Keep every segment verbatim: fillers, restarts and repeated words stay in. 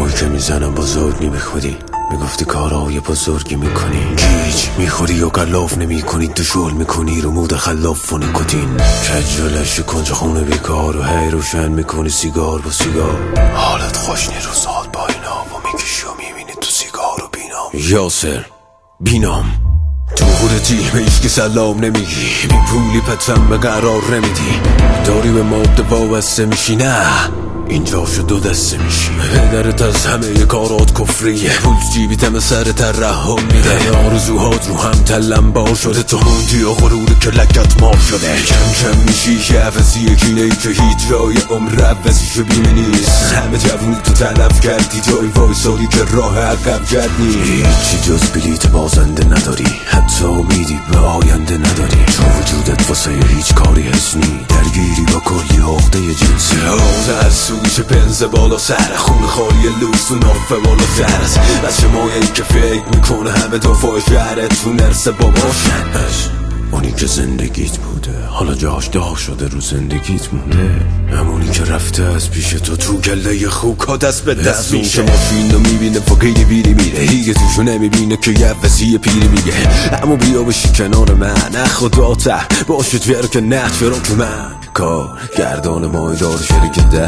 حرفایی که میزنم بزرگ نمیخوری، میگفتی کارهای بزرگی میکنی، گیج میخوری و قلاف نمی کنی، تو شل میکنی رو مود خلاف و نیکوتین، کجلش کنج خونه بیکار و هی روشن میکنی سیگار با سیگار، حالت خوش نیروزاد با اینا و میکشی و میبینی تو سیگار و بینام. یاسر بینام تو خودتی به ایش که سلام نمیگی، بی پولی پتم به قرار نمیدی، داری به مبده وابسته میشی، نه اینجا شو دو دسته میشی، پدرت از همه کارات کفریه، پول جیبیتم سرت رحم میده، آرزوهات رو هم تلم بار شده، تو موندی و غرور که لگت مار شده، کم کم میشی که عوضی کینهی که هیچ جای عمر عوضیشو بیمه نیست، همه جوونی تو تلف کردی، جای وایسادی که راه عقب جد نیست، هیچی جز بلیت بازنده نداری، حتی امیدی به آینده نداری، تو وجودت واسه هیچ کاری حس نی، درگیری با کلی عقده جنسی، از سویش پنز بالا سر، خون خالی لوس و نافه بالا سر است، از شمایی که فکر میکنه همه دفاع شهرت تو نرسه باباشن، از اونی که زندگیت بوده حالا جاش داغ شده رو زندگیت مونده، همونی که رفته از پیش تو تو گله خوکا دست به دست میشه، ماشین رو میبینه فقیری بیری میره، هیگه توشو نمیبینه که یه وزی پیری میگه، اما بیا بشی کنار من، نه خدا ته باشه تویر که نه چرا که من کار گردان مایدار شرک ده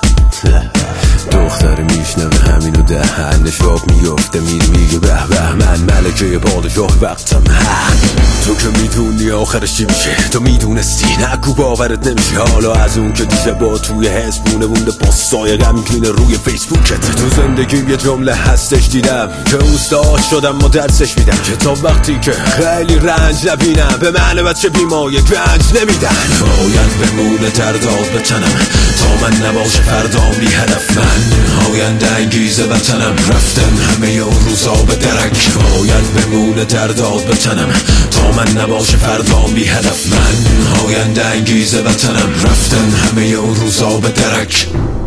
دختر میشنوه همینو ده نشاب میفته میری میگه به به من ملکه پادشاه وقتم، تو که میدونی آخرش چی میشه، تو میدونستی نگو باورت نمیشه، حالا از اون که دیشه با توی حسبونه بونده پاستای غمگین روی فیسبوکت، تو زندگیم یه جمله هستش دیدم که اوستاد شدم و درسش میدم که تا وقتی که خیلی رنج نبینم به من بچه بیمایه گنج نمیدن، باید بمونه ترداد به تنم تا من نباشه فردام بی هدف، من آینده انگیزه وطنم رفتن همه اون روزا به درک، باید بمونه ترداد به تنم تا من نباشه فردام بی هدف، من آینده انگیزه وطنم رفتن همه اون روزا به درک،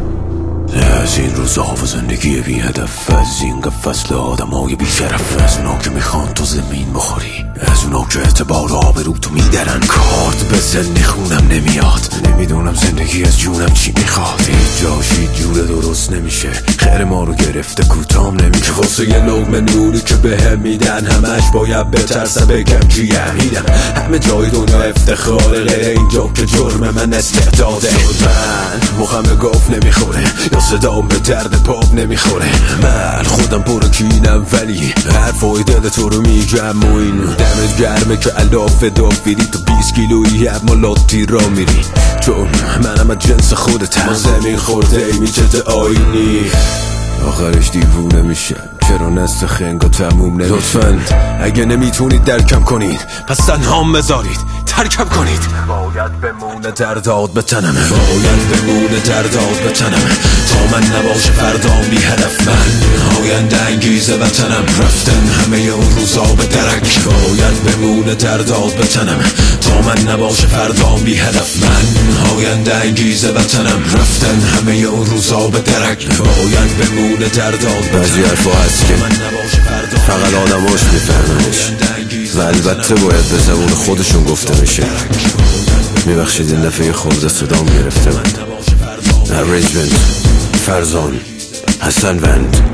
از این روزا و زندگی بی هدف، از این فصل آدم های بی شرف، از اونا که میخوان تو زمین بخوری، از اونا که اعتبار آبرو تو میدرن، کارت به زنی خونم نمیاد، نمیدونم زندگی از جونم چی میخواد، هیچ جاش هیچ جور درست نمیشه، خیر ما رو گرفته کوتام نمیشه، واسه یه لقمه نوری که بهم میدن همش باید بترسم بگم کیم میدم، همه جای دنیا افتخاره، غیر اینجا که جرم من استعداده، من مخم به گفت نمیخوره یا صدام به درد پاپ نمیخوره، من خودم پر کینم ولی حرفای دل تو رو میگم و این دمت گرمه که علاف دافیری تو بیست کیلویی اما لاتی را میری، چون منم از جنس خودتم، ما زمین خورده ای میچت آینی، آخرش دیوونه میشم چرا نست خنگا تموم نمیشه، لطفاً اگه نمیتونید درکم کنید پس تنهام بذارید ترکم کنید، باید بمونه ترداد به تنم، باید بمونه ترداد به تنم تا من نباشه فردام بی هدف، من آینده انگیزه وطنم رفتن همه اون روزا به درک، باید بمونه ترداد به تنم تا من نباشه فردام بی هدف، من آینده انگیزه وطنم رفتن همه اون روزا به درک، باید بمونه ترداد به بعضی حرفا هست که فقط آدماش میفهمنش و البته باید به زبون خودشون گفته میشه، میبخشید این دفعه خورده صدام گرفته من، ارنجمنت فرزان حسن وند.